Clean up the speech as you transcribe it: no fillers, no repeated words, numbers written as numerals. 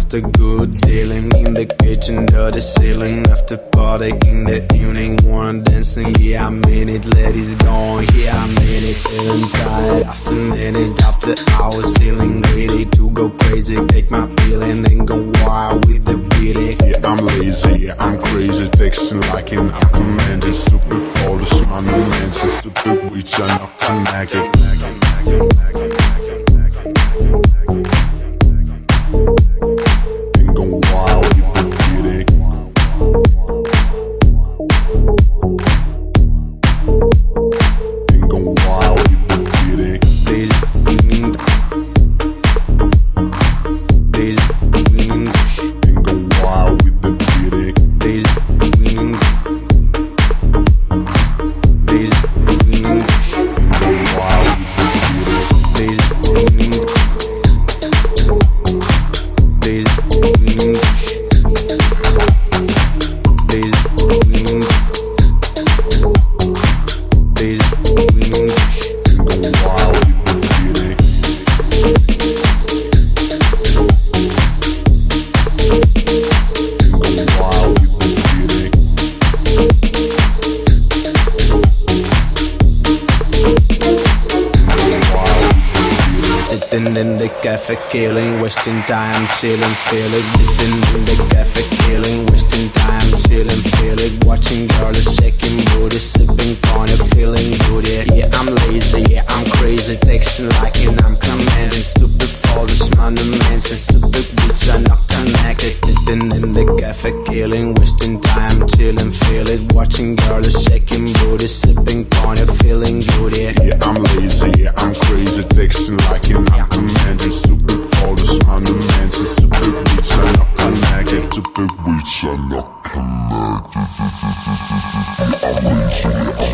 after good dealing. In the kitchen, dirty ceiling. After party in the evening, wanna dancing. Yeah, I mean it, ladies going. Yeah, I mean it, feeling tired. After minutes, after hours, feeling greedy to go crazy. Take my pill and then go wild with the beating. Yeah, I'm lazy, yeah, I'm crazy. Texting like I'm commanded. Stupid photos, my new mansion. Stupid reach, I'm not connected. And go wild with the beating. And go wild with the beating. Please, please, And go wild with the beating. please, please, Go wild with the beating. please, please, please, And go wild with the beating. And go wild with the beating. Sitting in the cafe, killing, wasting time, chilling, feel it. Sitting in the cafe, killing, wasting time, chilling, feel it. Watching girls shaking booty, sipping cognac, feeling good. Yeah, I'm lazy, yeah, I'm crazy, texting like I'm commanding. Stupid photos, monuments, and stupid bitch are not connected. Sitting in the cafe, killing, wasting time, chilling, feel it. Watching girls shaking booty, sipping cognac, feeling good. Yeah, I'm lazy, yeah, I'm crazy. Texting like I'm commanded. Stupid photos, monuments, and stupid reach are not connected. Stupid reach are not connected. Yeah, I'm lazy, yeah,